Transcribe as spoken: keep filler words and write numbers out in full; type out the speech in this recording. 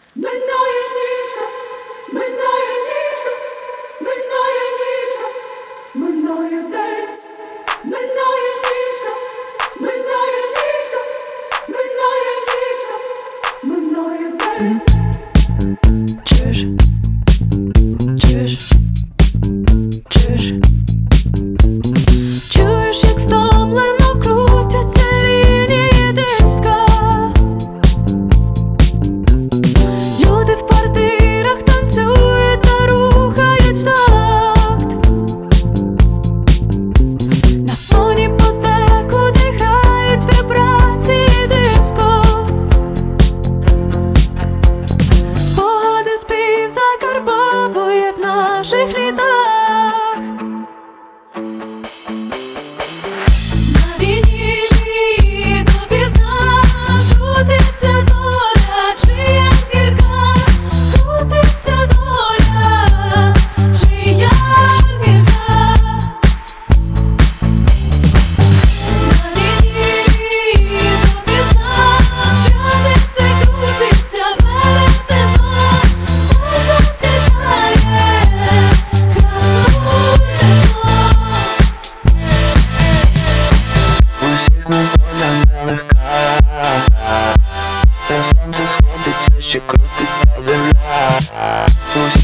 Минає ніч, минає ніч, минає ніч, минає день, минає ніч, минає ніч, минає ніч, минає день. Чуєш? Чуєш? Чуєш? Чуєш, як стомлено крутяться лінії диска. Люди в квартирах танцюють та рухають в такт. На фоні подекуди грають вібрації диско. Спогади спів закарбовує в наших літах. На вінілі допізна крутиться доля, чия зірка, крутиться доля, чия зірка. На вінілі допізна прядеться, крутиться веретена, закидає красу вино. Усіх нас доля нелегка, де сонце сходиться, ще крутиться земля.